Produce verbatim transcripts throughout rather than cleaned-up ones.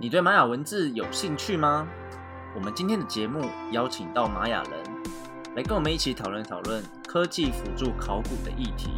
你对玛雅文字有兴趣吗？我们今天的节目邀请到玛雅人来跟我们一起讨论讨论科技辅助考古的议题。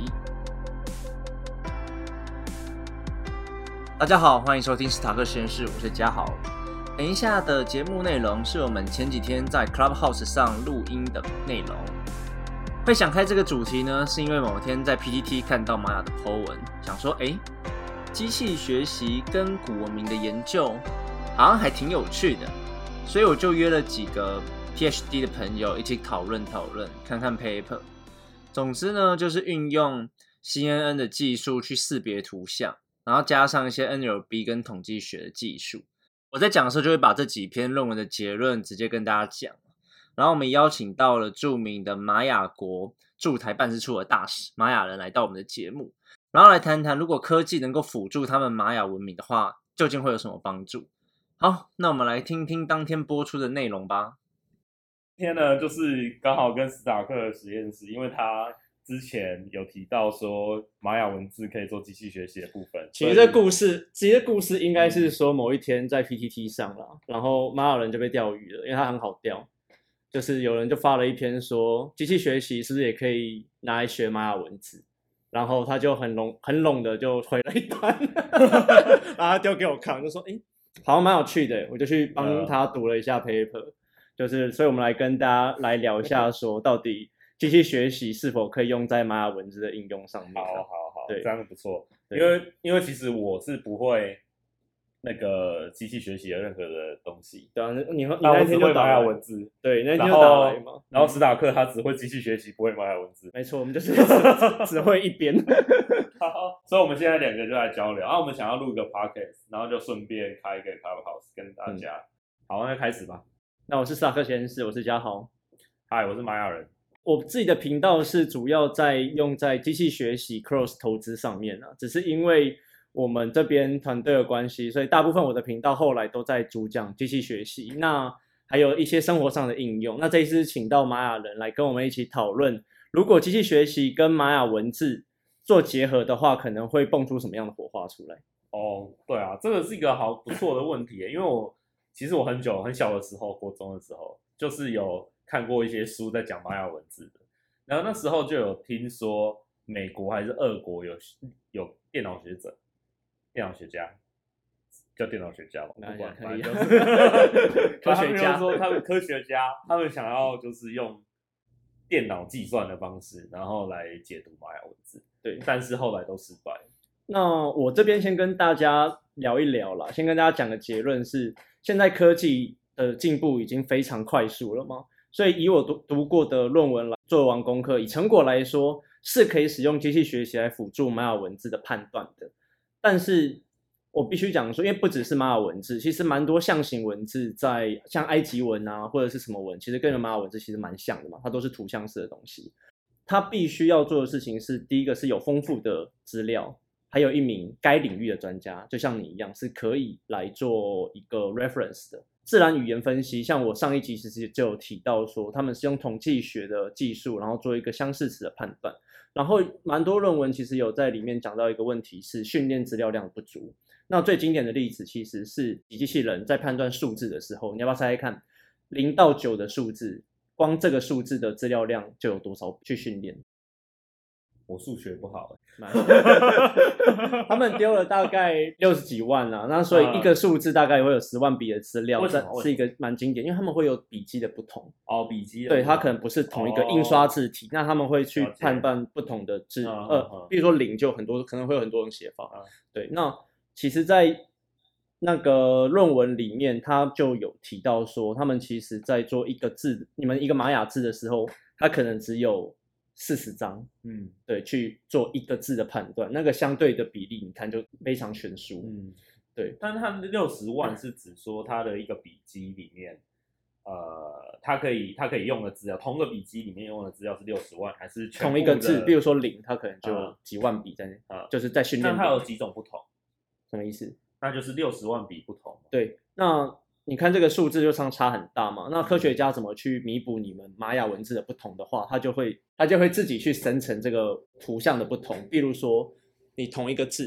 大家好，欢迎收听史塔克实验室，我是嘉豪。等一下的节目内容是我们前几天在 Clubhouse 上录音的内容。会想开这个主题呢，是因为某天在 P T T 看到玛雅的 po 文，想说，诶，机器学习跟古文明的研究好像还挺有趣的，所以我就约了几个 P H D 的朋友一起讨论讨论，看看 paper。总之呢，就是运用 C N N 的技术去识别图像，然后加上一些 N L P 跟统计学的技术。我在讲的时候就会把这几篇论文的结论直接跟大家讲。然后我们邀请到了著名的玛雅国驻台办事处的大使玛雅人来到我们的节目，然后来谈谈如果科技能够辅助他们玛雅文明的话，究竟会有什么帮助。好，那我们来听听当天播出的内容吧。 今天呢，就是刚好跟史塔克的实验室，因为他之前有提到说玛雅文字可以做机器学习的部分。 其实这故事，其实故事应该是说某一天在 P T T 上啦，然后玛雅人就被钓鱼了，因为他很好钓。就是有人就发了一篇说，机器学习是不是也可以拿来学玛雅文字？然后他就很笼很笼的就回了一段，然后丢给我看，就说，哎，好像蛮有趣的，我就去帮他读了一下 paper，、嗯、就是所以我们来跟大家来聊一下，说到底机器学习是否可以用在玛雅文字的应用上面？ 好好好， 对， 这样不错。因为因为其实我是不会那个机器学习的任何的东西。 对啊，你你那天就玛雅文字， 对，那天就打来嘛。 然后史塔克他只会机器学习，不会玛雅文字。 没错，我们就是只, 只会一边。 好，所以我们现在两个就来交流。啊，我们想要录一个 podcast， 然后就顺便开一个 Clubhouse 跟大家。嗯、好，那开始吧。 那我是史塔克实验室，我是嘉豪。 嗨，我是玛雅人。 我自己的频道是主要在用在机器学习 cross 投资上面啊，只是因为我们这边团队的关系，所以大部分我的频道后来都在主讲机器学习，那还有一些生活上的应用。那这一次请到玛雅人来跟我们一起讨论，如果机器学习跟玛雅文字做结合的话，可能会蹦出什么样的火花出来？ 哦，对啊，这个是一个好不错的问题耶，因为我其实我很久很小的时候，国中的时候，就是有看过一些书在讲玛雅文字的，然后那时候就有听说美国还是俄国有有电脑学者。电脑学家叫电脑学家吧，不管，反正就是科学家。说他们科学家，他们想要就是用电脑计算的方式，然后来解读玛雅文字。对，但是后来都失败。 那我这边先跟大家聊一聊啦，先跟大家讲个结论是，现在科技的进步已经非常快速了嘛，所以以我读读过的论文来做完功课，以成果来说，是可以使用机器学习来辅助玛雅文字的判断的。但是我必须讲说，因为不只是玛雅文字，其实蛮多象形文字在像埃及文啊，或者是什么文，其实跟玛雅文字其实蛮像的嘛，它都是图像式的东西。它必须要做的事情是，第一个是有丰富的资料，还有一名该领域的专家，就像你一样，是可以来做一个 reference 的。自然语言分析，像我上一集其实就有提到说，他们是用统计学的技术，然后做一个相似词的判断。然后蛮多论文其实有在里面讲到一个问题是训练资料量不足。那最经典的例子其实是机器人在判断数字的时候，你要不要猜猜看，零到九的数字，光这个数字的资料量就有多少去训练？ 我数学不好他们丢了大概六十几万啊，那所以一个数字大概会有十万笔的资料，这是一个蛮经典，因为他们会有笔记的不同哦，笔记对，它可能不是同一个印刷字体，哦、那他们会去判断不同的字， 嗯、 呃，比如说零就很多，可能会有很多种写法，嗯、对，那其实，在那个论文里面，他就有提到说，他们其实在做一个字，你们一个玛雅字的时候，它可能只有四十张，嗯，对，去做一个字的判断，那个相对的比例，你看就非常悬殊，嗯，对。 但是他们六十万是指说他的一个笔记里面，呃，他可以他可以用的资料，同个笔记里面用的资料是六十万，还是全部同一个字？比如说零，它可能就几万笔在那，呃、就是在训练。 那它有几种不同？ 什么意思？ 那就是六十万笔不同。 对，那。你看这个数字就相差很大嘛，那科学家怎么去弥补你们玛雅文字的不同的话，他就会他就会自己去生成这个图像的不同。比如说，你同一个字，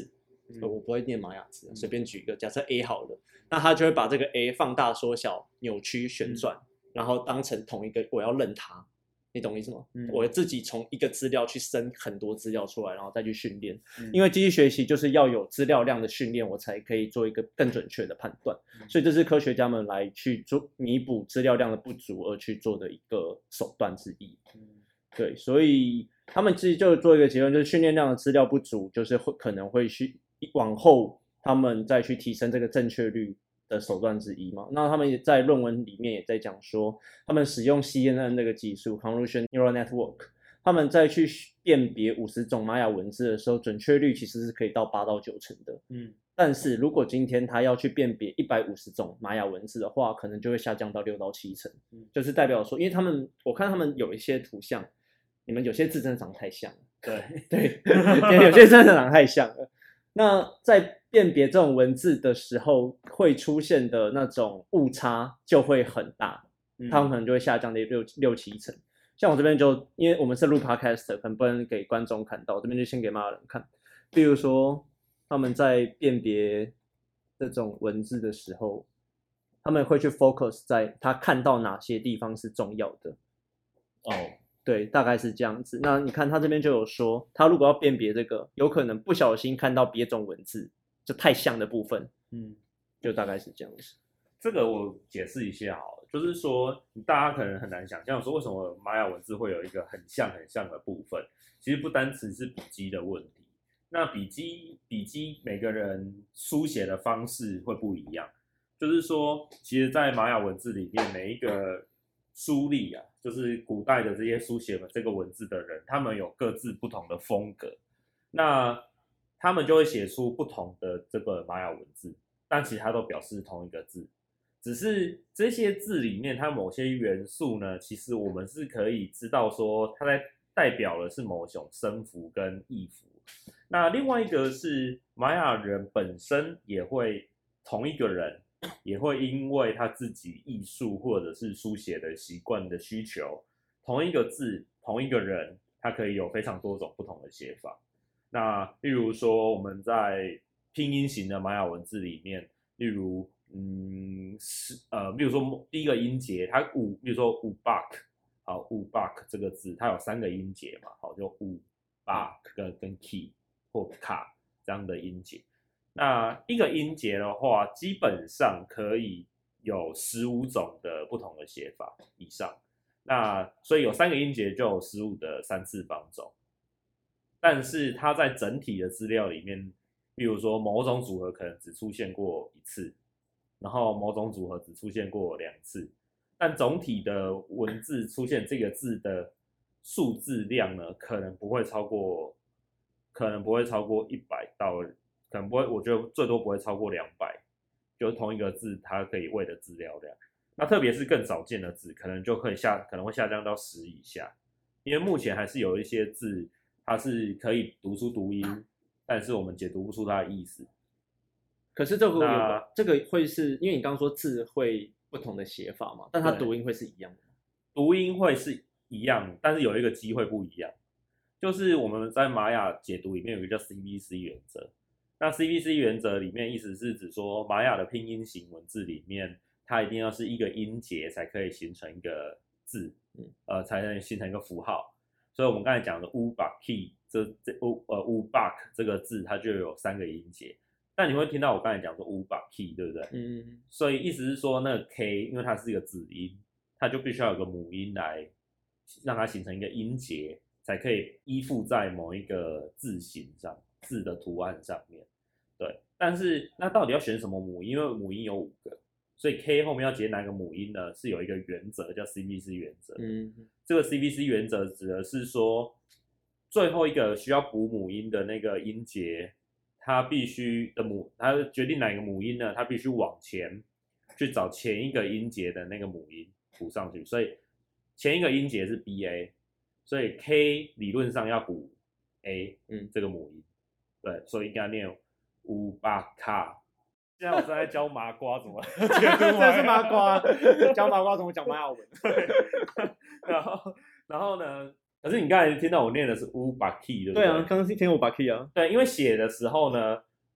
嗯、 我不会念玛雅字，随便举一个，假设 A 好了，那他就会把这个 A 放大、缩小、扭曲、旋转，嗯、然后当成同一个，我要认它。你懂我意思吗？嗯、我自己从一个资料去生很多资料出来，然后再去训练。嗯、因为机器学习就是要有资料量的训练，我才可以做一个更准确的判断。嗯、所以这是科学家们来去做弥补资料量的不足而去做的一个手段之一。嗯、对，所以他们其实就做一个结论，就是训练量的资料不足，就是会可能会去往后他们再去提升这个正确率的手段之一嘛。那他们也在论文里面也在讲说，他们使用 C N N 这个技术 Convolutional Neural Network， 他们在去辨别五十种玛雅文字的时候，准确率其实是可以到八到九成的。嗯，但是如果今天他要去辨别一百五十种玛雅文字的话，可能就会下降到六到七成。嗯，就是代表说，因为他们我看他们有一些图像，你们有些字真的长得太像了。 对对，有些真的长得太像了。那在辨别这种文字的时候，会出现的那种误差就会很大，嗯、他们可能就会下降到六六七成。像我这边就，因为我们是录 podcast， 可能不能给观众看到，我这边就先给玛雅人看。比如说，他们在辨别这种文字的时候，他们会去 focus 在他看到哪些地方是重要的。 哦。 对，大概是这样子。那你看他这边就有说，他如果要辨别这个，有可能不小心看到别种文字就太像的部分，嗯，就大概是这样子。 这个我解释一下好了，就是说大家可能很难想象说为什么玛雅文字会有一个很像很像的部分，其实不单只是笔迹的问题。那笔迹笔迹每个人书写的方式会不一样，就是说，其实，在玛雅文字里面，每一个书吏啊，就是古代的这些书写这个文字的人，他们有各自不同的风格，那他们就会写出不同的这个玛雅文字，但其实它都表示同一个字，只是这些字里面它某些元素呢，其实我们是可以知道说它在代表的是某种声符跟意符。那另外一个是玛雅人本身也会同一个人。也会因为他自己艺术或者是书写的习惯的需求，同一个字同一个人他可以有非常多种不同的写法。那例如说我们在拼音型的玛雅文字里面，例如嗯是呃比如说第一个音节它五，比如说五 bak 好五 bak 这个字它有三个音节嘛，好就五 bak 跟跟 ki 或 ka 这样的音节。那一个音节的话，基本上可以有十五种的不同的写法以上。那所以有三个音节就有十五的三次方种。但是它在整体的资料里面，比如说某种组合可能只出现过一次，然后某种组合只出现过两次，但总体的文字出现这个字的数字量呢，可能不会超过，可能不会超过一百到。可能不会，我觉得最多不会超过两百，就是同一个字它可以喂的资料量。那特别是更少见的字，可能就可以下，可能会下降到十以下，因为目前还是有一些字它是可以读出读音，但是我们解读不出它的意思。 可是这个有这个会是因为你刚刚说字会不同的写法嘛，但它读音会是一样的。 读音会是一样，但是有一个机会不一样，就是我们在玛雅解读里面有一个叫 C B C 原则。那 C B C 原则里面意思是指说，玛雅的拼音型文字里面，它一定要是一个音节才可以形成一个字，呃，才能形成一个符号。所以我们刚才讲的 u bak 这这 u 呃 u bak 这个字，它就有三个音节。但你会听到我刚才讲说 u bak 对不对？嗯。所以意思是说，那个 k 因为它是一个子音，它就必须要有个母音来让它形成一个音节，才可以依附在某一个字形上。字的图案上面，对，但是那到底要选什么母音？因为母音有五个，所以 K 后面要接哪个母音呢？是有一个原则叫 C B C 原则。嗯，这个 C B C 原则指的是说，最后一个需要补母音的那个音节，它必须的母，它决定哪个母音呢？它必须往前去找前一个音节的那个母音补上去，所以前一个音节是 B A， 所以 K 理论上要补 A， 嗯，这个母音。对，所以应该念乌巴卡。现在我正在教麻瓜怎么解读， 这是麻瓜，教麻瓜怎么讲玛雅文。 对，然后然后呢？可是你刚才听到我念的是乌巴 key， 对不对？ 对啊，刚刚是听乌巴 key 啊。 对，因为写的时候呢，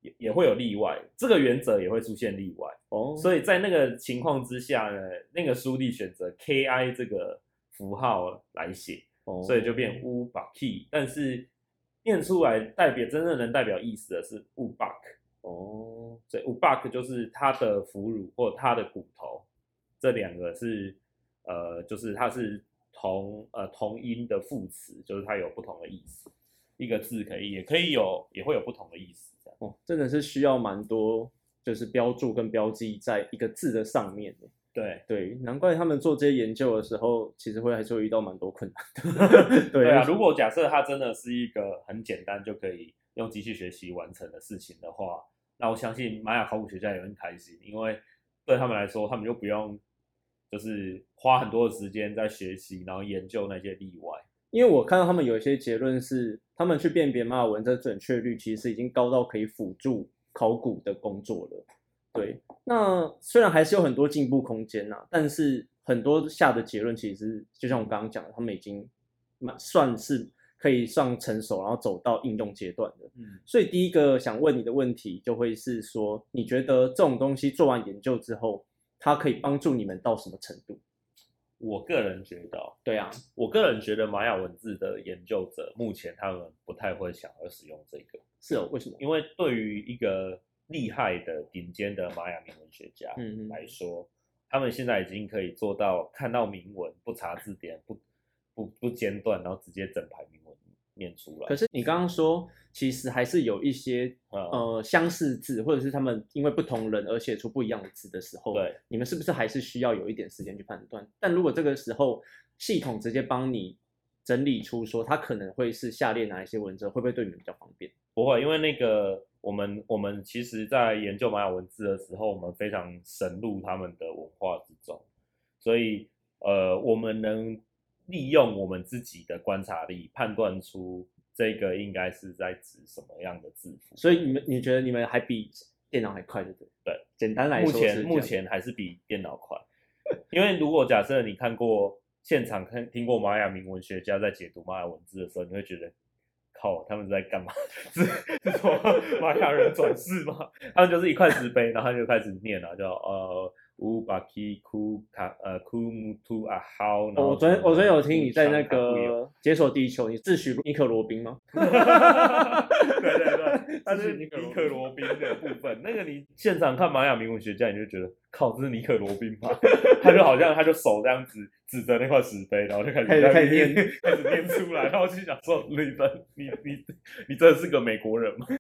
也也会有例外，这个原则也会出现例外。 哦， 所以在那个情况之下呢，那个书吏选择 K I 这个符号来写， 哦所以就变 u baki， 但是念出来代表真正能代表意思的是 u bak。 哦， 所以 u bak 就是它的腐乳或它的骨头，这两个是呃，就是它是同呃同音的副词，就是它有不同的意思。一个字可以也可以有也会有不同的意思，这样哦，真的是需要蛮多，就是标注跟标记在一个字的上面的。 对对，难怪他们做这些研究的时候，其实会还是会遇到蛮多困难的。对对啊，如果假设它真的是一个很简单就可以用机器学习完成的事情的话，那我相信玛雅考古学家也很开心，因为对他们来说，他们就不用就是花很多的时间在学习，然后研究那些例外。 因为我看到他们有一些结论是，他们去辨别玛雅文的准确率其实已经高到可以辅助考古的工作了。对，那虽然还是有很多进步空间呐、啊，但是很多下的结论其实就像我刚刚讲的，他们已经算是可以上成熟，然后走到应用阶段的。嗯，所以第一个想问你的问题就会是说，你觉得这种东西做完研究之后，它可以帮助你们到什么程度？ 我个人觉得， 对啊， 我个人觉得玛雅文字的研究者目前他们不太会想要使用这个。 是哦，为什么？ 因为对于一个厉害的顶尖的玛雅铭文学家嗯来说，他们现在已经可以做到看到铭文不查字典、不不不间断，然后直接整排铭文念出来。 可是你刚刚说，其实还是有一些、嗯、呃相似字，或者是他们因为不同人而写出不一样的字的时候， 对， 你们是不是还是需要有一点时间去判断？但如果这个时候系统直接帮你整理出说它可能会是下列哪一些文字，会不会对你们比较方便？ 不会，因为那个我们我们其实在研究玛雅文字的时候，我们非常深入他们的文化之中，所以呃，我们能利用我们自己的观察力判断出这个应该是在指什么样的字符。 所以你们你觉得你们还比电脑还快，对不对？ 对， 简单来说目前目前还是比电脑快，因为如果假设你看过现场看听过玛雅铭文学家在解读玛雅文字的时候，你会觉得。靠，他们在干嘛？是是说玛雅人转世吗？他们就是一块石碑，然后他就开始念了，叫呃乌巴基库卡呃库姆图阿豪。 我昨天我昨天有听你在那个解锁地球，你自诩尼可罗宾吗？ 对对对，他是尼可罗宾的部分。那个你现场看玛雅铭文学家，你就觉得靠，这是尼可罗宾吗？他就好像他就手这样子指着那块石碑，然后就开始开始念开始念出来，然后我就想说，你你你你真的是个美国人吗？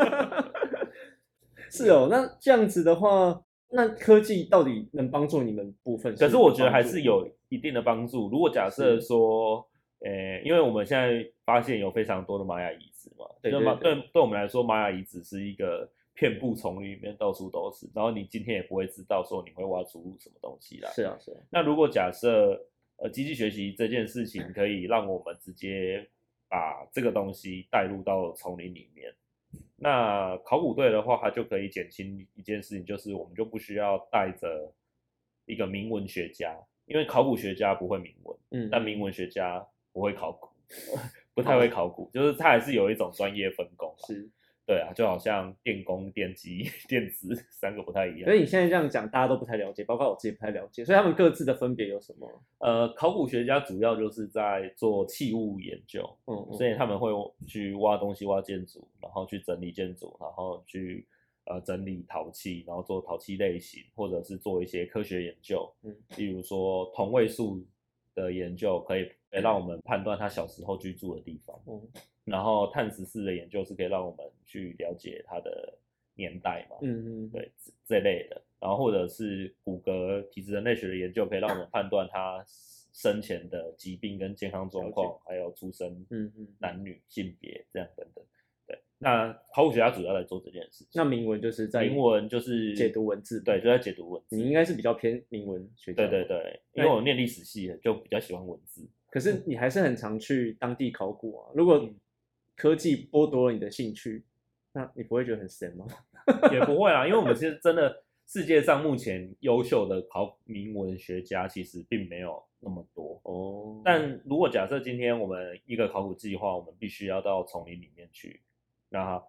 是哦，那这样子的话，那科技到底能帮助你们部分？ 可是我觉得还是有一定的帮助。如果假设说，呃，因为我们现在发现有非常多的玛雅遗址嘛， 对对对， 对，对我们来说，玛雅遗址是一个遍布丛林里面到处都是，然后你今天也不会知道说你会挖出什么东西来。 是啊，是啊。 那如果假设呃机器学习这件事情可以让我们直接把这个东西带入到丛林里面，那考古队的话，它就可以减轻一件事情，就是我们就不需要带着一个铭文学家，因为考古学家不会铭文，嗯，但铭文学家不会考古，不太会考古，就是他还是有一种专业分工。 是， 对啊，就好像电工、电机、电子三个不太一样。 所以你现在这样讲，大家都不太了解，包括我自己不太了解。所以他们各自的分别有什么？ 呃，考古学家主要就是在做器物研究，嗯，嗯所以他们会去挖东西、挖建筑，然后去整理建筑，然后去呃整理陶器，然后做陶器类型，或者是做一些科学研究，嗯，例如说同位素的研究，可以可以让我们判断他小时候居住的地方，嗯。然后碳十四的研究是可以让我们去了解它的年代嘛，嗯嗯，对这类的。然后或者是骨骼体质人类学的研究，可以让我们判断它生前的疾病跟健康状况，还有出生嗯嗯男女性别这样等等。对，那考古学家主要在做这件事情。 那铭文就是在铭文就是解读文字， 对，就在解读文字。 你应该是比较偏铭文学家， 对对对，因为我念历史系就比较喜欢文字。 可是你还是很常去当地考古啊，如果、嗯科技剥夺了你的兴趣，那你不会觉得很神吗？ 也不会啊，因为我们其实真的世界上目前优秀的考铭文学家其实并没有那么多哦。但如果假设今天我们一个考古计划，我们必须要到丛林里面去，那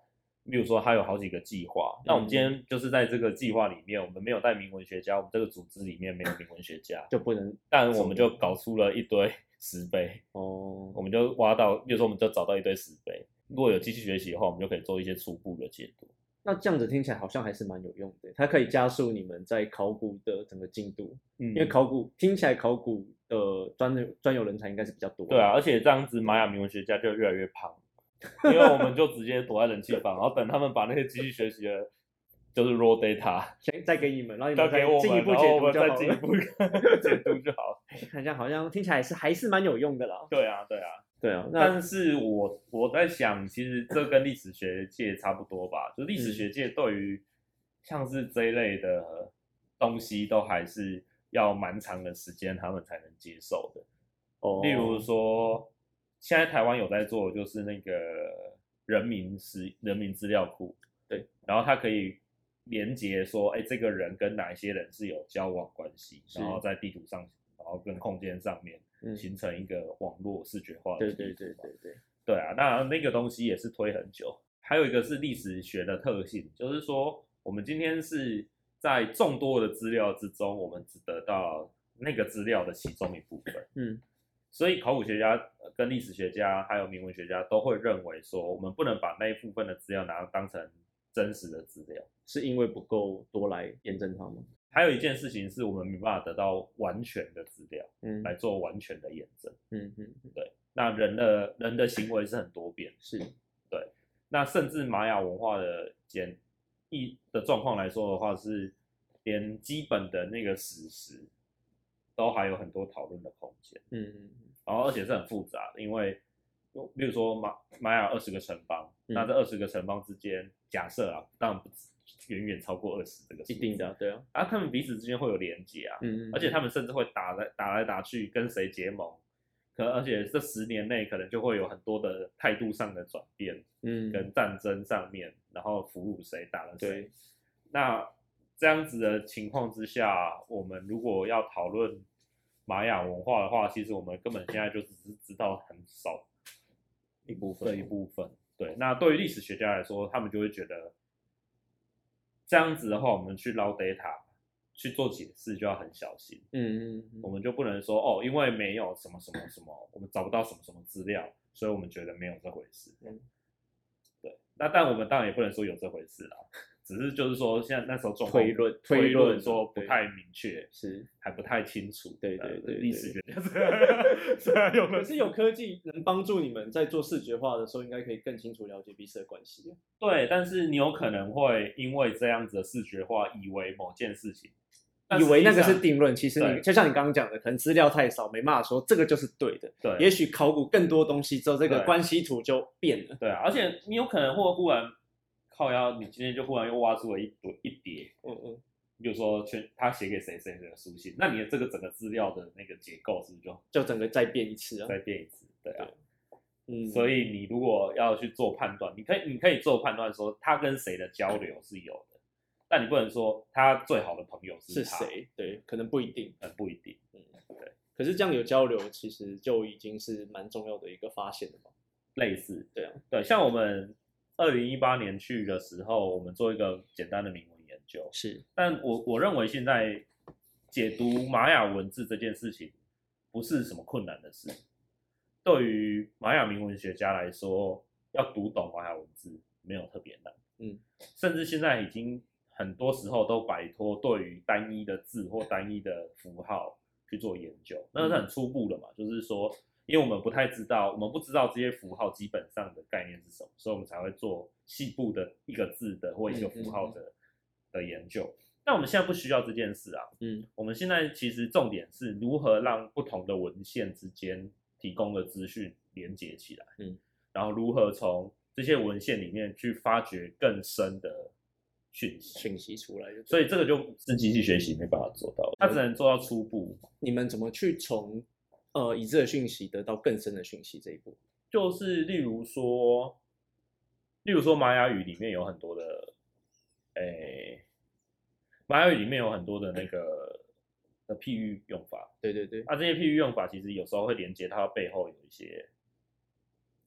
比如说它有好几个计划，那我们今天就是在这个计划里面，我们没有带名文学家，我们这个组织里面没有名文学家， 就不能， 但我们就搞出了一堆石碑哦， 我们就挖到，比如说我们就找到一堆石碑，如果有机器学习的话，我们就可以做一些初步的解读。 那这样子听起来好像还是蛮有用的，它可以加速你们在考古的整个进度，嗯，因为考古听起来考古的专专有人才应该是比较多。 对啊，而且这样子玛雅铭文学家就越来越胖，因为我们就直接躲在冷气房，然后等他们把那些机器学习的，就是 raw data 先再给你们，然后你们再进一步解读就好了，再进一步解读就好了。 看一下，好像听起来是还是蛮有用的啦。 对啊，对啊。 对啊， 但是我我在想，其实这跟历史学界差不多吧，就历史学界对于像是这一类的东西，都还是要蛮长的时间他们才能接受的。哦，例如说，现在台湾有在做，就是那个人民史人民资料库， 对， 然后它可以连接说，哎，这个人跟哪一些人是有交往关系，然后在地图上，然后跟空间上面。形成一个网络视觉化的， 对对对对对， 对啊，那那个东西也是推很久。还有一个是历史学的特性，就是说我们今天是在众多的资料之中，我们只得到那个资料的其中一部分。嗯，所以考古学家跟历史学家还有铭文学家都会认为说，我们不能把那一部分的资料拿来当成真实的资料， 是因为不够多来验证它吗？ 还有一件事情是我们没办法得到完全的资料，嗯，来做完全的验证，嗯嗯，对。那人的人的行为是很多变， 是， 对。那甚至玛雅文化的简易的状况来说的话，是连基本的那个史实都还有很多讨论的空间，嗯嗯，然后而且是很复杂的，因为比如说玛玛雅二十个城邦，嗯、那这二十个城邦之间，假设啊，当然不止。远远超过二十这个数字， 一定的，对啊。 啊，他们彼此之间会有连结啊，嗯，而且他们甚至会打来打来打去，跟谁结盟，可而且这十年内可能就会有很多的态度上的转变，嗯，跟战争上面，然后俘虏谁打了谁。那这样子的情况之下，我们如果要讨论玛雅文化的话，其实我们根本现在就只是知道很少一部分的一部分。对，那对于历史学家来说，他们就会觉得。这样子的话，我们去捞 data 去做解释就要很小心。嗯嗯嗯，我们就不能说哦，因为没有什么什么什么，我们找不到什么什么资料，所以我们觉得没有这回事。嗯，对。那但我们当然也不能说有这回事啦，只是就是说现在那时候状况推论推论说不太明确， 是还不太清楚。 对对对， 历史学家虽然有，可是有科技能帮助你们在做视觉化的时候，应该可以更清楚了解彼此的关系。 对，但是你有可能会因为这样子的视觉化，以为某件事情， 以为那个是定论，其实你就像你刚刚讲的，可能资料太少，没办法说这个就是对的。 对， 也许考古更多东西之后，这个关系图就变了。 对啊，而且你有可能会忽然靠腰，你今天就忽然又挖出了一一叠，嗯嗯，比如说全他写给谁谁谁的书信，那你的这个整个资料的那个结构是不是就就整个再变一次啊？ 再变一次，对啊。嗯，所以你如果要去做判断，你可以你可以做判断说他跟谁的交流是有的，但你不能说他最好的朋友是他是谁，对，可能不一定， 嗯，不一定，嗯，对。 可是这样有交流，其实就已经是蛮重要的一个发现了嘛。 类似， 对啊， 对，像我们二零一八年去的时候，我们做一个简单的铭文研究， 是， 但我我认为现在解读玛雅文字这件事情不是什么困难的事。对于玛雅铭文学家来说，要读懂玛雅文字没有特别难，嗯，甚至现在已经很多时候都摆脱对于单一的字或单一的符号去做研究，那是很初步的嘛，嗯、就是说，因为我们不太知道，我们不知道这些符号基本上的概念是什么，所以我们才会做细部的一个字的或一个符号的、嗯、的研究。那我们现在不需要这件事啊，嗯，我们现在其实重点是如何让不同的文献之间提供的资讯连接起来，嗯，然后如何从这些文献里面去发掘更深的讯息讯息出来， 所以这个就是机器学习没办法做到，它只能做到初步。 你们怎么去从呃已知的讯息得到更深的讯息这一步？ 就是例如说，例如说玛雅语里面有很多的，诶，玛雅语里面有很多的那个。的譬喻用法， 对对对， 啊，这些譬喻用法其实有时候会连接它背后有一些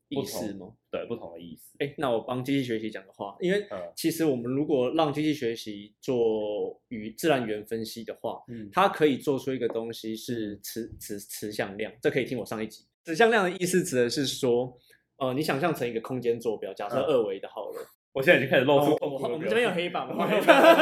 意思吗？ 对，不同的意思。 哎，那我帮机器学习讲个话，因为其实我们如果让机器学习做语自然语言分析的话，嗯，它可以做出一个东西是词词词向量，这可以听我上一集。词向量的意思指的是说，呃，你想象成一个空间坐标，假设二维的好了。嗯， 我现在已经开始露出、 哦、我, 我们这边有黑板吗？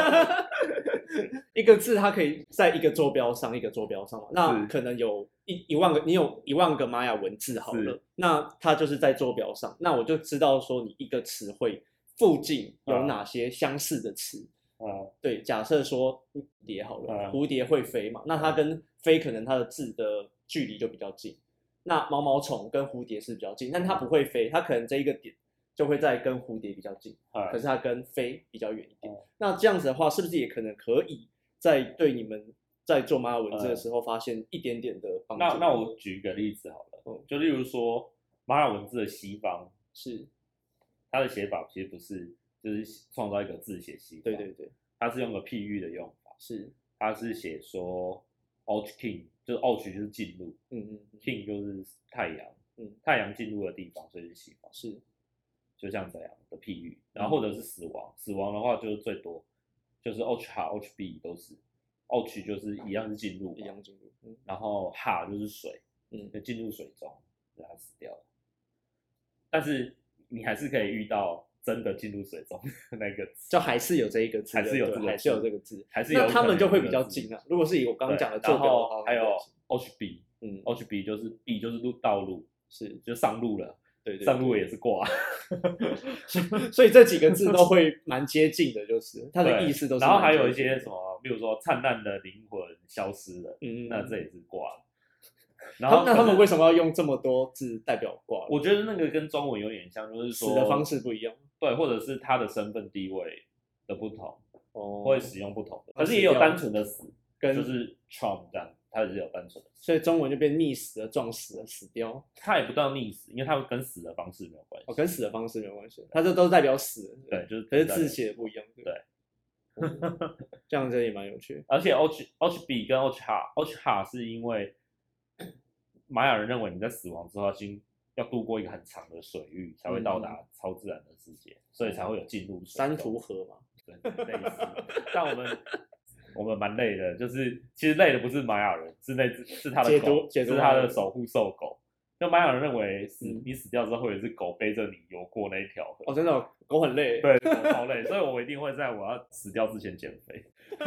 一个字它可以在一个坐标上，一个坐标上嘛，那可能有一一万个，你有一万个玛雅文字好了，那它就是在坐标上，那我就知道说你一个词汇附近有哪些相似的词。 嗯， 对，假设说蝴蝶好了，嗯，蝴蝶会飞嘛，那它跟飞可能它的字的距离就比较近。那毛毛虫跟蝴蝶是比较近，但它不会飞，它可能这一个点就会在跟蝴蝶比较近，嗯，可是它跟飞比较远一点。嗯，那这样子的话，是不是也可能可以在对你们在做玛雅文字的时候发现一点点的帮助？ 那那我举一个例子好了，嗯，就例如说玛雅文字的西方是它的写法其实不是就是创造一个字写西方， 对对对， 它是用个譬喻的用法， 是它是写说 Och King 就是 Och 就是进入， 嗯嗯 ，King 就是太阳， 嗯， 太阳进入的地方，所以是西方， 是就像这样的譬喻。然后或者是死亡，嗯，死亡的话就是最多就是 Och Ha、Och B 都是 Och 就是一样是进入， 一样进入，嗯， 然后 Ha 就是水，嗯，就进入水中，让它死掉了。但是你还是可以遇到真的进入水中的那个字， 就还是有这一个字， 还是有这个， 还是有这个字， 还是有， 那他们就会比较近啊。如果是以我刚刚讲的坐标的话， 还有 Och B， 嗯 ，Och B 就是 B 就是路道路， 是就上路了， 对 对, 对， 上路也是挂， 所以这几个字都会蛮接近的，就是它的意思都是。 然后还有一些什么，比如说灿烂的灵魂消失了，嗯，那这也是挂了。 然后那他们为什么要用这么多字代表挂了？ 我觉得那个跟中文有点像，就是说死的方式不一样， 对，或者是他的身份地位的不同， 哦， 会使用不同的。可是也有单纯的死，跟就是 Trump 这样，它也是有单纯的死。 所以中文就变溺死了、撞死了、死掉。 它也不到溺死，因为它跟死的方式没有关系。 哦，跟死的方式没有关系，它这都代表死了。 对，就是可是字写的不一样。 对。 这样子也蛮有趣。 而且 Och Och B 跟 Och Ha Och Ha 是因为玛雅人认为你在死亡之后先要度过一个很长的水域，才会到达超自然的世界，嗯，所以才会有进入水三途河嘛。 对，类似。但我们我们蛮累的，就是其实累的不是玛雅人，是那是他的狗，是他的守护兽狗。就玛雅人认为死，嗯，你死掉之后会有一只狗背着你游过那一条河。 哦，真的，哦，狗很累。 对，狗超累，所以我一定会在我要死掉之前减肥。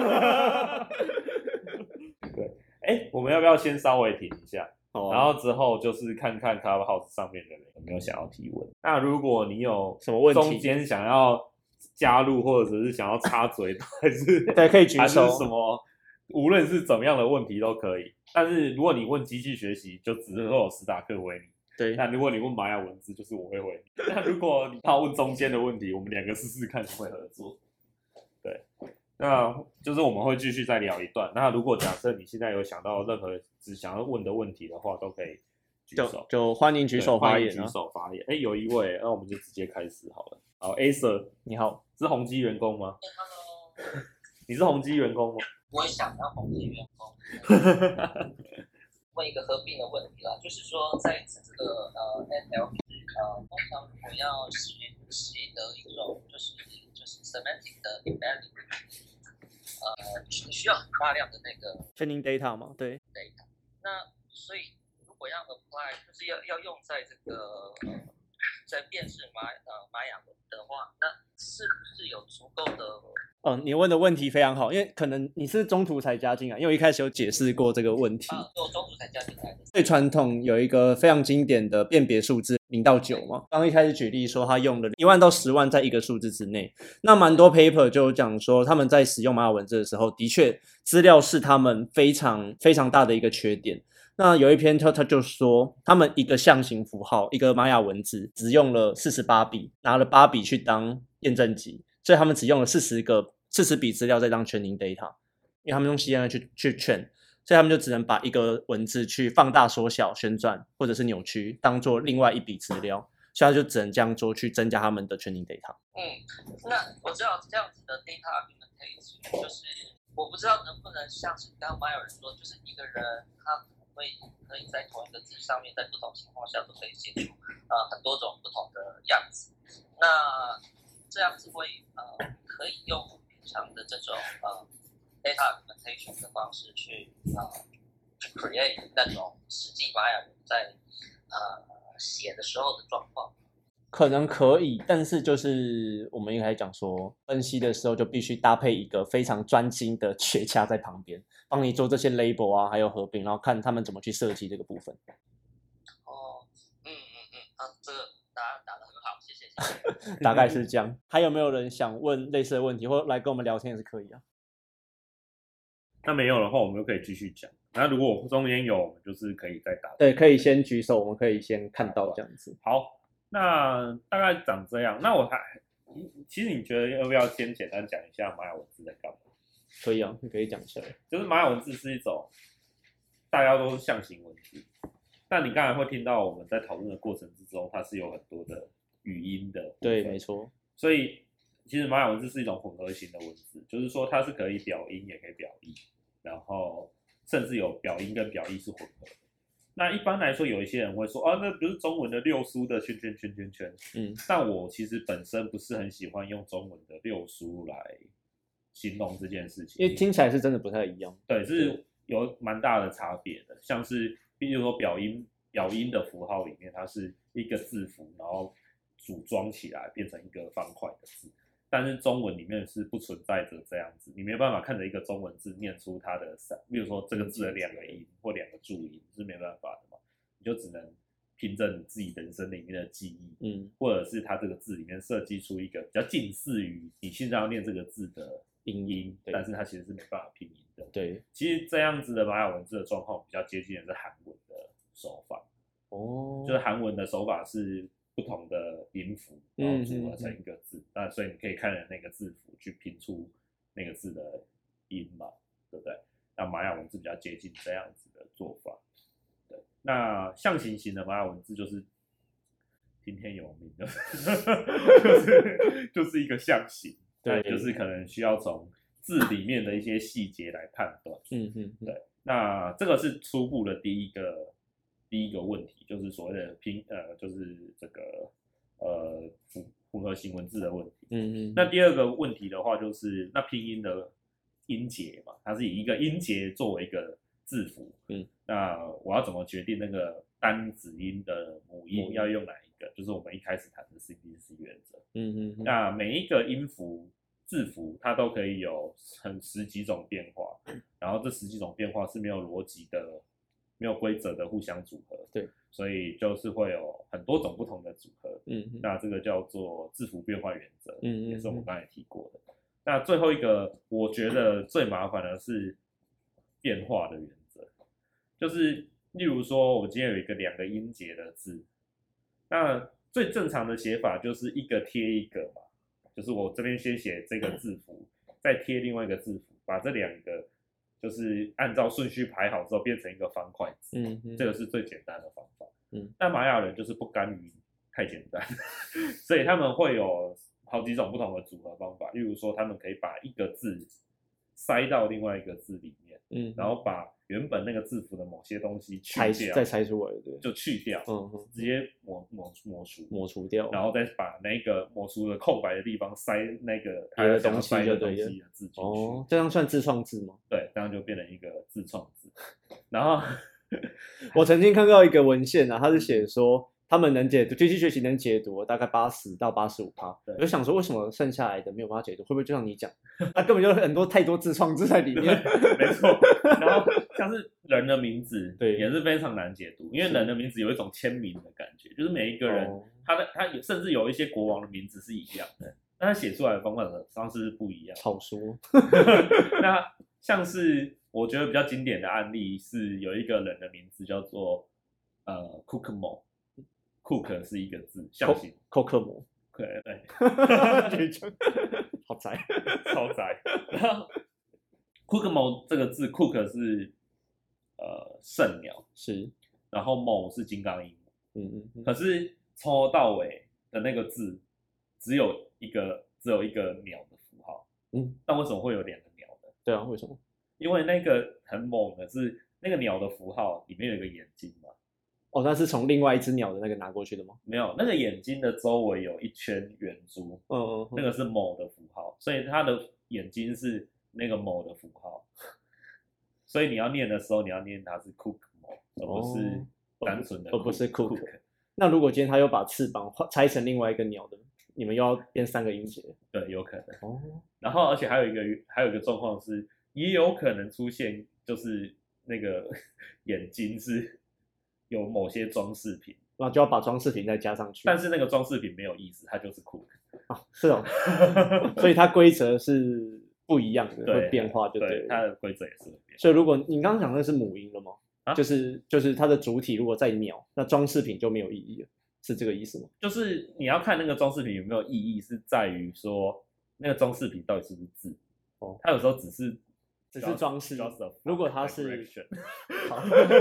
对，哎，我们要不要先稍微停一下？ 哦， 然后之后就是看看 Clubhouse 上面的人有没有想要提问。那如果你有什么问题， 中间想要加入或者是想要插嘴，还是对可以举手， 还是什么，无论是怎么样的问题都可以。但是如果你问机器学习，就只会有史达克回你。 对， 那如果你问玛雅文字，就是我会回你。那如果你要问中间的问题，我们两个试试看会合作。对。那就是我们会继续再聊一段。那如果假设你现在有想到任何只想要问的问题的话，都可以举手， 就, 就欢迎举手发言， 举手发言。哎，有一位，那我们就直接开始好了。好 ，A Sir， 你好， 是宏基员工吗 ？Hello， 你是宏基员工吗？ 我也想当宏基员工。问一个合并的问题啦，就是说在这个呃 N L P 呃，通常如果要学习的一种就是就是 semantic 的 embedding。呃，你需要很大量的那个 training data 嘛，对 data。那所以如果要 apply， 就是要要用在这个呃，在辨识玛呃玛雅文的话，那是不是有足够的？ 哦，你问的问题非常好，因为可能你是中途才加进来，因为我一开始有解释过这个问题。 啊，我中途才加进来的。 最传统有一个非常经典的辨别数字零到九嘛，刚刚一开始举例说他用了一万到十万在一个数字之内，那蛮多 paper 就讲说他们在使用玛雅文字的时候，的确资料是他们非常非常大的一个缺点。那有一篇他他就说，他们一个象形符号，一个玛雅文字只用了四十八笔，拿了八笔去当验证集，所以他们只用了四十个四十笔资料在当 training data， 因为他们用 C N N 去去 train， 所以他们就只能把一个文字去放大、缩小、旋转或者是扭曲，当做另外一笔资料，所以他就只能这样做去增加他们的 training data。 嗯，那我知道这样子的 data argumentation， 就是我不知道能不能像是刚刚马有人说，就是一个人他会会可以在同一个字上面，在不同情况下都可以写出呃很多种不同的样子。那这样子会呃可以用平常的这种呃 data implementation 的方式去呃去 create 那种实际玛雅人在呃写的时候的状况。 可能可以，但是就是我们一开始讲说，分析的时候就必须搭配一个非常专精的学家在旁边，帮你做这些 label 啊，还有合并，然后看他们怎么去设计这个部分。 哦，嗯嗯嗯，啊，这个打打得很好，谢谢谢谢。 大概是这样。还有没有人想问类似的问题，或来跟我们聊天也是可以啊。 那没有的话，我们就可以继续讲。那如果中间有，我们就是可以再打。 对，可以先举手，我们可以先看到这样子。 好。那大概长这样。那我还，其实你觉得要不要先简单讲一下玛雅文字在干嘛？ 可以啊，你可以讲一下。 就是玛雅文字是一种大家都是象形文字，但你刚才会听到我们在讨论的过程之中，它是有很多的语音的。 对，没错。 所以其实玛雅文字是一种混合型的文字，就是说它是可以表音也可以表意，然后甚至有表音跟表意是混合的。那一般来说，有一些人会说，啊，那不是中文的六书的圈圈圈圈圈。嗯，但我其实本身不是很喜欢用中文的六书来形容这件事情， 因为听起来是真的不太一样。 对，是有蛮大的差别的。像是，比如说表音表音的符号里面，它是一个字符，然后组装起来变成一个方块的字。但是中文里面是不存在着这样子，你没办法看着一个中文字念出它的，比如说这个字的两个音或两个注音，是没办法的嘛，你就只能凭着你自己人生里面的记忆，嗯，或者是它这个字里面设计出一个比较近似于你现在要念这个字的音音，但是它其实是没办法拼音的。 对， 其实这样子的玛雅文字的状况比较接近的是韩文的手法，哦，就是韩文的手法是不同的音符，然后组合成一个字，嗯嗯嗯，那所以你可以看着那个字符去拼出那个字的音嘛，对不对？那玛雅文字比较接近这样子的做法。对，那象形型的玛雅文字就是听天由命的，就是就是一个象形，对，就是可能需要从字里面的一些细节来判断。嗯嗯，对，那这个是初步的第一个。第一个问题就是所谓的拼呃，就是这个呃混合型文字的问题。嗯嗯。那第二个问题的话，就是那拼音的音节嘛，它是以一个音节作为一个字符。嗯。那我要怎么决定那个单子音的母音要用哪一个？就是我们一开始谈的 C D C 原则。嗯嗯。那每一个音符字符它都可以有很十几种变化，然后这十几种变化是没有逻辑的。没有规则的互相组合，对，所以就是会有很多种不同的组合，嗯，那这个叫做字符变换原则，嗯，也是我们刚才提过的。那最后一个，我觉得最麻烦的是变化的原则，就是例如说，我今天有一个两个音节的字，那最正常的写法就是一个贴一个嘛，就是我这边先写这个字符，再贴另外一个字符，把这两个。就是按照顺序排好之后变成一个方块字，嗯，这个是最简单的方法。嗯，但玛雅人就是不甘于太简单，所以他们会有好几种不同的组合方法。例如说，他们可以把一个字塞到另外一个字里面，嗯，然后把原本那个字符的某些东西去掉， 再拆出来，对， 就去掉，嗯嗯，直接抹抹抹除抹除掉， 然后再把那个抹除的空白的地方塞那个别的东西的东西的字进去。 哦，这样算自创字吗？ 对，这样就变成一个自创字。然后我曾经看到一个文献啊，他是写说。他们能解读机器学习能解读大概八十到八十五趴，我就想说为什么剩下来的没有办法解读？会不会就像你讲，他根本就很多太多自创字在里面？ 没错。然后像是人的名字，对，也是非常难解读，因为人的名字有一种签名的感觉，就是每一个人、哦、他的他甚至有一些国王的名字是一样的，但他写出来的方法的方式是不一样。 草书。 那像是我觉得比较经典的案例是有一个人的名字叫做呃 Cookmo。Cook 是一个字，象形。 寇克摩， 对对， 好宅， 超宅。然后 Cookmo 这个字 ，Cook 是呃圣鸟， 是， 然后 mo 是金刚鹦鹉，嗯嗯嗯。可是从头到尾的那个字只有一个只有一个鸟的符号，嗯，但为什么会有两个鸟呢？ 对啊，为什么？ 因为那个很猛的是那个鸟的符号里面有一个眼睛嘛？ 哦，那是从另外一只鸟的那个拿过去的吗？ 没有，那个眼睛的周围有一圈圆珠， 嗯嗯， 那个是某的符号，所以它的眼睛是那个某的符号。所以你要念的时候，你要念它是 cook 某，而不是单纯的 cook, 而不是 cook, cook。 那如果今天他又把翅膀拆成另外一个鸟的，你们又要变三个音节？ 对，有可能。 哦， 然后而且还有一个还有一个状况是，也有可能出现就是那个眼睛是有某些装饰品， 那就要把装饰品再加上去。 但是那个装饰品没有意思，它就是 cook。 啊，是哦，所以它规则是不一样的， 对， 会变化就对了。 对，它的规则也是会变化。 所以如果你刚刚讲的是母音了吗？ 啊、 就是就是它的主体如果在鸟，那装饰品就没有意义了，是这个意思吗？ 就是你要看那个装饰品有没有意义，是在于说那个装饰品到底是不是字。哦，它有时候只是只是装饰。 Just 如果它是好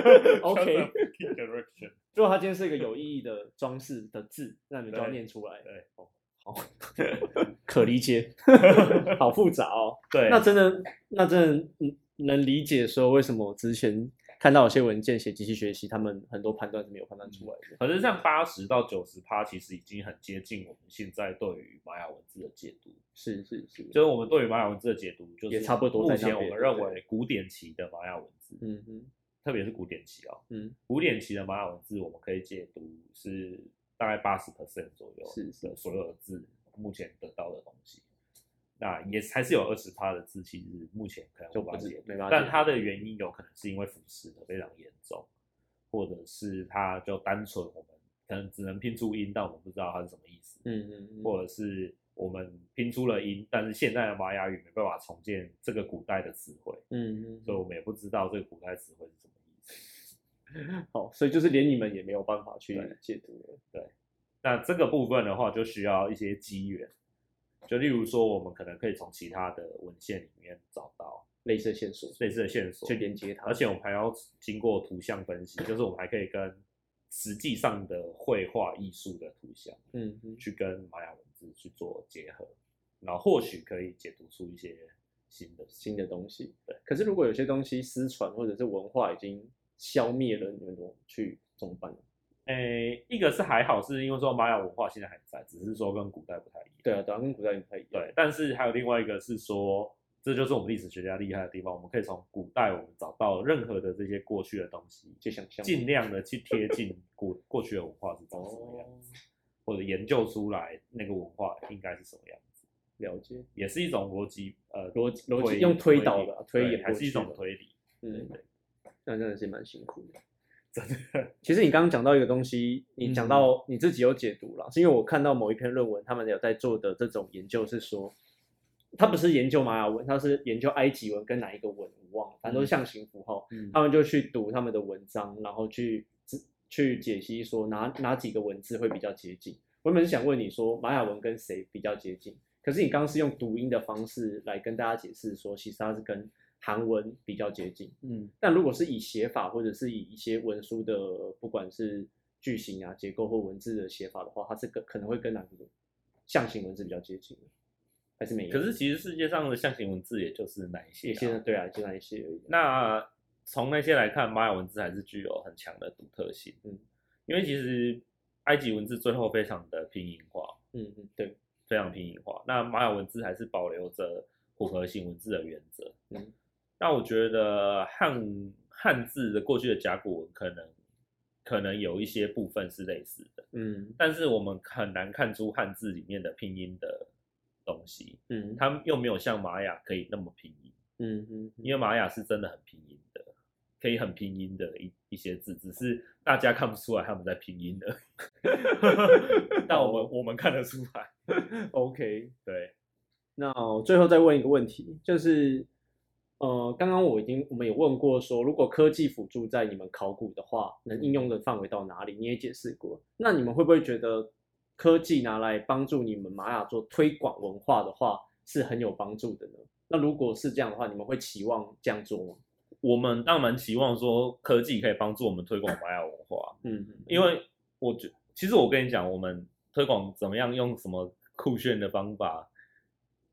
，OK。 如果它今天是一个有意义的装饰的字，那你就要念出来。 对，哦， 好，可理解，好复杂哦。 对， 那真的，那真的能理解说为什么之前看到有些文件写机器学习，他们很多判断是没有判断出来的。 可是像八十到九十趴，其实已经很接近我们现在对于玛雅文字的解读。 是是是， 就是我们对于玛雅文字的解读，就是也差不多在那边。 目前我们认为古典期的玛雅文字， 嗯嗯， 特别是古典期哦， 嗯， 古典期的玛雅文字，我们可以解读是大概八十 percent 左右是是的所有的字，目前得到的东西。那也还是有二十趴的字，其实目前可能就不解没办法， 但它的原因有可能是因为腐蚀的非常严重，或者是它就单纯我们可能只能拼出音，但我们不知道它是什么意思， 嗯嗯嗯， 或者是我们拼出了音，但是现在的玛雅语没办法重建这个古代的词汇， 嗯嗯， 所以我们也不知道这个古代词汇是什么意思。 好，所以就是连你们也没有办法去解读了。 对，那这个部分的话，就需要一些机缘。就例如说，我们可能可以从其他的文献里面找到类似的线索， 类似的线索去连接它， 而且我们还要经过图像分析，就是我们还可以跟实际上的绘画艺术的图像， 嗯嗯， 去跟玛雅文字去做结合，然后或许可以解读出一些新的新的东西。对，可是如果有些东西失传或者是文化已经消灭了，你们怎么去怎么办呢？ 诶，一个是还好，是因为说玛雅文化现在还在，只是说跟古代不太一样。 对啊，对啊，跟古代不太一样。 对，但是还有另外一个是说，这就是我们历史学家厉害的地方，我们可以从古代我们找到任何的这些过去的东西， 去想象， 尽量的去贴近过过去的文化是长什么样子，哦、或者研究出来那个文化应该是什么样子。 了解， 也是一种逻辑，呃， 逻辑逻辑用推导的推演， 还是一种推理。 嗯，对对，那真的是蛮辛苦的。 真的， 其实你刚刚讲到一个东西，你讲到你自己有解读了，嗯、是因为我看到某一篇论文，他们有在做的这种研究是说，他不是研究玛雅文，他是研究埃及文跟哪一个文我忘了，反正都是象形符号，嗯、他们就去读他们的文章，然后去去解析说哪哪几个文字会比较接近。我原本是想问你说玛雅文跟谁比较接近，可是你刚刚是用读音的方式来跟大家解释说，其实它是跟韩文比较接近，嗯，但如果是以写法或者是以一些文书的，不管是句型啊、结构或文字的写法的话，它是跟可能会跟哪个象形文字比较接近，还是没有？ 可是其实世界上的象形文字也就是那一些、啊， 也现在对啊，就那一些而已。 那从那些来看，玛雅文字还是具有很强的独特性，嗯，因为其实埃及文字最后非常的拼音化， 嗯嗯，对， 非常拼音化。那玛雅文字还是保留着混合型文字的原则，嗯。那我觉得汉汉字的过去的甲骨文可能可能有一些部分是类似的，嗯，但是我们很难看出汉字里面的拼音的东西，嗯，他们又没有像玛雅可以那么拼音，嗯嗯，因为玛雅是真的很拼音的，可以很拼音的一一些字，只是大家看不出来他们在拼音的，但我们我们看得出来 ，OK， 对， 那最后再问一个问题，就是。呃，刚刚我已经我们有问过说，如果科技辅助在你们考古的话，能应用的范围到哪里？你也解释过。那你们会不会觉得科技拿来帮助你们玛雅做推广文化的话，是很有帮助的呢？那如果是这样的话，你们会期望这样做吗？ 我们当然期望说科技可以帮助我们推广玛雅文化，嗯，因为我觉其实我跟你讲，我们推广怎么样用什么酷炫的方法。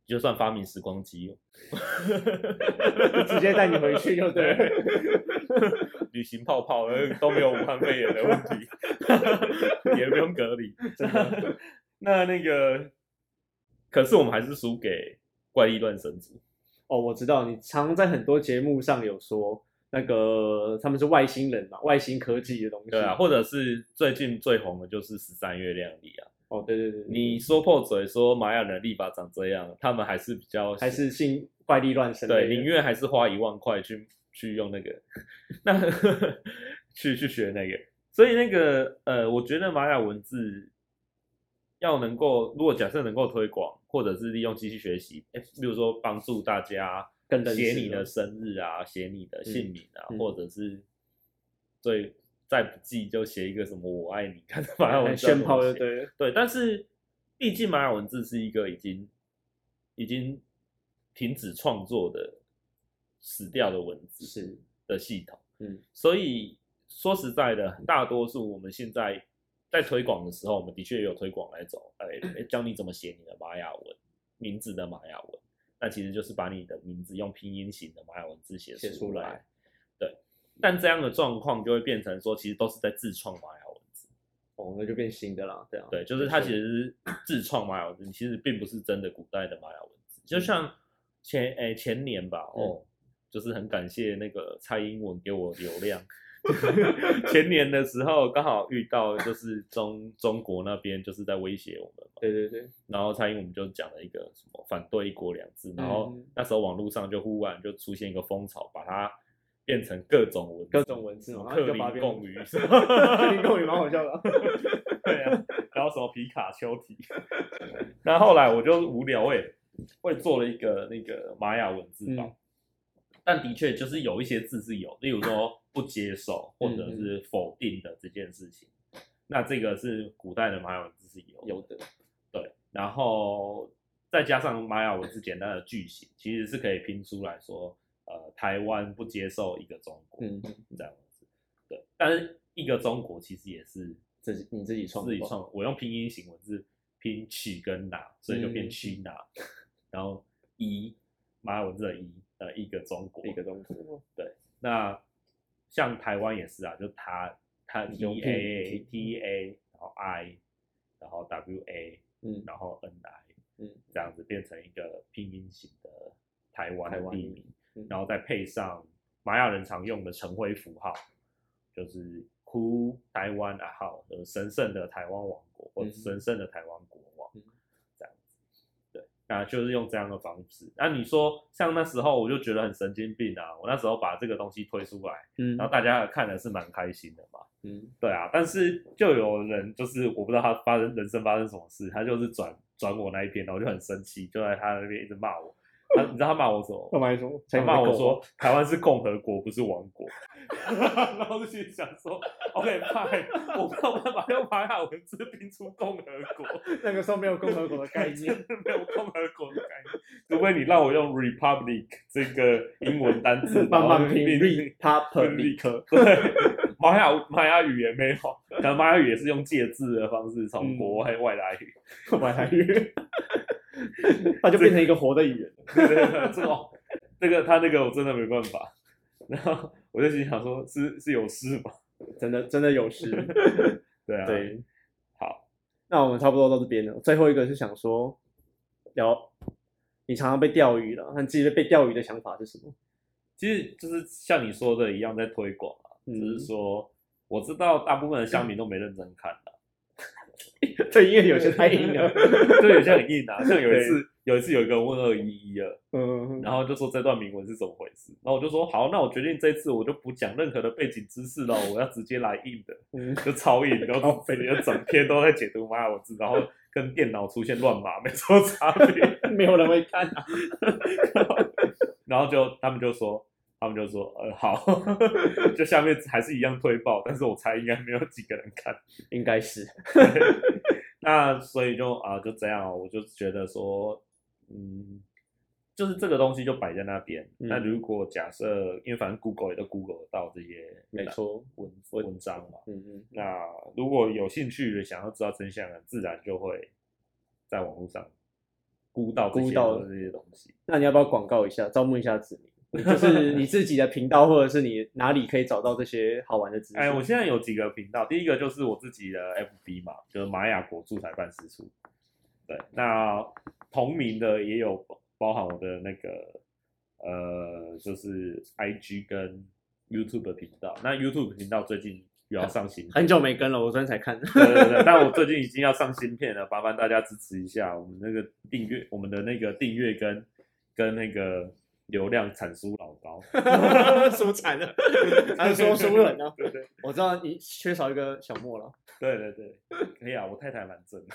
就算发明时光机， 直接带你回去就对了。 旅行泡泡都没有武汉肺炎的问题，也不用隔离。 真的。 那那个，可是我们还是输给怪力乱神族。 哦，我知道你常在很多节目上有说，那个他们是外星人嘛，外星科技的东西。 对啊，或者是最近最红的就是十三月亮历啊。 哦，对对 对, 对， 你说破嘴说玛雅人历法长这样，他们还是比较还是信怪力乱神。 对，宁愿还是花一万块去去用那个，那去去学那个。所以那个呃，我觉得玛雅文字要能够，如果假设能够推广，或者是利用机器学习，哎，比如说帮助大家写你的生日啊，写你的姓名啊， 嗯、 或者是最再不济就写一个什么我爱你，看玛雅文字炫炮就对了。 对，但是毕竟玛雅文字是一个已经已经停止创作的死掉的文字是的系统， 嗯， 所以说实在的，大多数我们现在在推广的时候，我们的确也有推广那种，哎，教你怎么写你的玛雅文，名字的玛雅文，那其实就是把你的名字用拼音型的玛雅文字写出来， 来对。但这样的状况就会变成说，其实都是在自创玛雅文字， 哦，那就变新的啦，对啊， 对，就是它其实是自创玛雅文字，其实并不是真的古代的玛雅文字，就像前诶前年吧，哦，嗯、就是很感谢那个蔡英文给我流量。前年的时候刚好遇到就是中中国那边就是在威胁我们嘛， 对对对， 然后蔡英文就讲了一个什么反对一国两制，然后那时候网络上就忽然就出现一个风潮，把它变成各种文字各种文字嘛， 克林贡语， 克林贡语蛮好笑的， 对啊，然后什么皮卡丘体，那后来我就无聊哎，我也做了一个那个玛雅文字吧。嗯，但的确就是有一些字是有，例如说不接受或者是否定的这件事情，嗯、那这个是古代的玛雅文字是有有的， 对，然后再加上玛雅文字简单的句型，其实是可以拼出来说，呃，台湾不接受一个中国，嗯，这样子，对，但是一个中国其实也是自己你自己创自己创，我用拼音型文字拼取跟拿，所以就变取拿，嗯、然后一玛雅文字的一。呃，一个中国， 一个中国， 对。那像台湾也是啊，就它它 T A T A， 然后 I， 然后 W A， 嗯，然后 N I， 嗯，这样子变成一个拼音型的台湾的地名，嗯、然后再配上玛雅人常用的晨晖符号，就是哭台湾啊，好，呃，神圣的台湾王国，或者神圣的台湾国王。嗯，啊，就是用这样的方式。那、啊、你说，像那时候我就觉得很神经病啊！我那时候把这个东西推出来，嗯，然后大家看的是蛮开心的嘛，嗯，对啊。但是就有人就是我不知道他发生人生发生什么事，他就是转转我那一篇，然后我就很生气，就在他那边一直骂我。他你知道他骂我什么？ 他骂什么？ 他骂我说台湾是共和国，不是王国。然后就心想说 ，OK， fine， 我没有办法用玛雅文字拼出共和国。 那个时候没有共和国的概念， 没有共和国的概念。除非你让我用 republic 这个英文单字慢慢拼 republic。 对，玛雅玛雅语也没有，可能玛雅语也是用借字的方式从国外外来语， 外来语。它就变成一个活的语言。 对对对，这个这个他那个我真的没办法。然后我就心想说，是是有事吗？ 真的真的有事。 对啊。 对， 好， 那我们差不多到这边了。最后一个是想说，聊你常常被钓鱼了，那你自己被钓鱼的想法是什么？ 其实就是像你说的一样，在推广啊，嗯、只是说我知道大部分的乡民都没认真看的、啊。 对，因为有些太硬了， 对，有些很硬啊。像有一次，有一次有一个人问二一一二，嗯，然后就说这段铭文是怎么回事，然后我就说好，那我决定这次我就不讲任何的背景知识了，我要直接来硬的，嗯、就超硬，然后每天整篇都在解读玛雅文字，然后跟电脑出现乱码没什么差别， 没有人会看啊。 然后就他们就说。他们就说，呃，好，就下面还是一样推爆，但是我猜应该没有几个人看， 应该是。 那所以就啊，就这样，我就觉得说，嗯，就是这个东西就摆在那边。嗯、那如果假设，因为反正 Google 也都 Google 得到这些， 没错， 文文章嘛， 嗯嗯， 那如果有兴趣的想要知道真相的，自然就会在网络上估到这些这些东西。 那你要不要广告一下，招募一下子民？就是你自己的频道，或者是你哪里可以找到这些好玩的资讯？ 哎，我现在有几个频道，第一个就是我自己的 F B 嘛，就是玛雅国驻台办事处。对，那同名的也有包含我的那个呃，就是 I G 跟 YouTube 的频道。那 YouTube 频道最近又要上新片， 很久没跟了，我昨天才看。 对对对，但我最近已经要上新片了，麻烦大家支持一下我们那个订阅，我们的那个订阅跟跟那个流量产出老高， 输惨了，还是说输人呢？ 对对， 我知道你缺少一个小莫了。 对对对，可以啊，我太太蛮正的。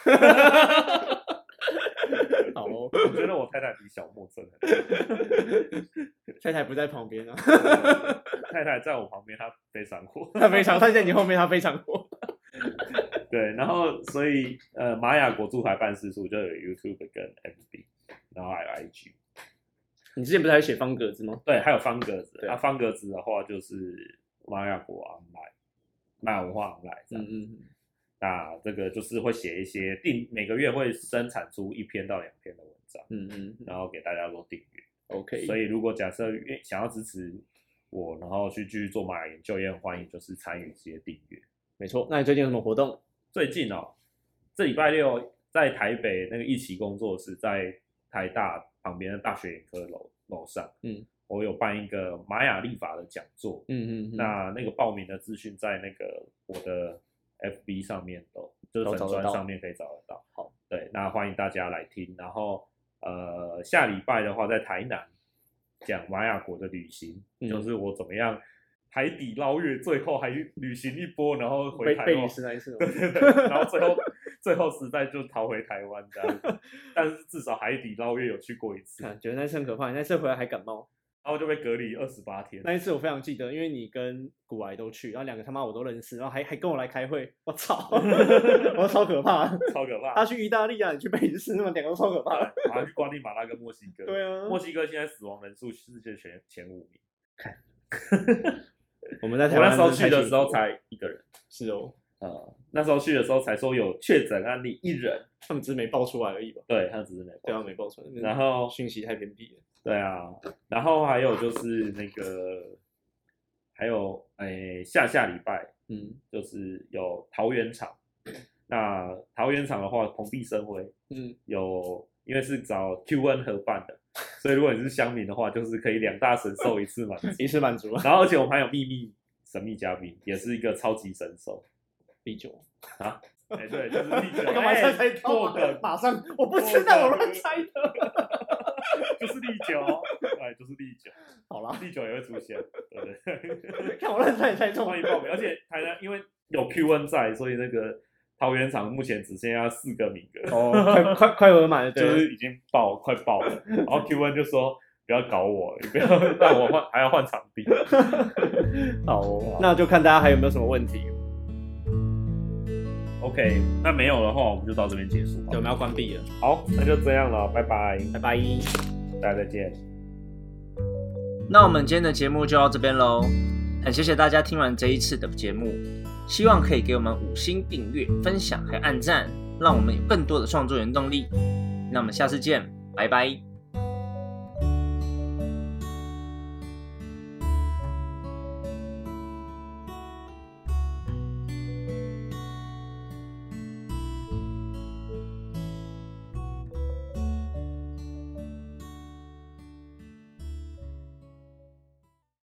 好哦， 我觉得我太太比小莫正很多。 太太不在旁边啊。 太太在我旁边，她非常火。 她非常，她在你后面，她非常火。 对，然后所以呃，玛雅国驻台办事处就有 YouTube 跟 F B， 然后还有 I G。 你之前不是还写方格子吗？ 对，还有方格子。那、 啊、 方格子的话就是玛雅国 Online， 玛雅文化 Online 这样。嗯嗯。那这个就是会写一些定每个月会生产出一篇到两篇的文章，嗯嗯，然后给大家做订阅。 OK， 所以如果假设想要支持我，然后去继续做玛雅研究，也很欢迎就是参与这些订阅。 没错，那你最近有什么活动？ 最近哦，这礼拜六在台北那个一起工作室，在台大旁边的大学眼科楼楼上，嗯，我有办一个玛雅历法的讲座，嗯嗯嗯，那那个报名的资讯在那个我的F B 上面都就是粉专上面可以找得到。好，对，那欢迎大家来听。然后呃，下礼拜的话在台南讲玛雅国的旅行，嗯、就是我怎么样海底捞月，最后还旅行一波，然后回台湾。 被死那一次。 对对对，然后最后最后实在就逃回台湾这样。但是至少海底捞月有去过一次。 啊、觉得那次很可怕，你那次回来还感冒。 然后就被隔离二十八天。 那一次我非常记得，因为你跟古癌都去，然后两个他妈我都认识，然后还还跟我来开会，我操，我超可怕， 超可怕。 他去意大利啊，你去贝里斯，那么两个都超可怕。 然后去瓜地马拉跟墨西哥。 对啊， 墨西哥现在死亡人数世界前前五名。 看，我们在台湾我那时候去的时候才一个人。 是哦， 呃，那时候去的时候才说有确诊案例一人， 他们只是没爆出来而已吧？ 对，他们只是没爆， 对啊，没爆出来。 然后讯息太偏僻了。 对啊，然后还有就是那个，还有诶，下下礼拜，嗯，就是有桃园场。那桃园场的话，蓬荜生辉，嗯，有因为是找 Q N 合办的，所以如果你是乡民的话，就是可以两大神兽一次满足， 一次满足。 然后而且我们还有秘密神秘嘉宾，也是一个超级神兽， 啤酒啊。哎、欸，对，就是历酒。 我干嘛猜猜过的？ 马上，我不知道，我乱猜的。 就是历酒，哎，就是历酒。 好啦， 历酒也会出现，对不对？ 看我乱猜猜中。 欢迎报名，而且台南因为有 Q N 在，所以那个桃园场目前只剩下四个名额。 哦，快快快额满了， 就是已经爆，快爆了。然后 Q N 就说。不要搞我，你不要让我换，还要换场地。 好、哦，那就看大家还有没有什么问题。 OK， 那没有的话，我们就到这边结束。 对，我们要关闭了。 好，那就这样了，拜拜， 拜拜， 大家再见。 那我们今天的节目就到这边喽，很谢谢大家听完这一次的节目，希望可以给我们五星订阅、分享还有按赞，让我们有更多的创作原动力。那我们下次见，拜拜。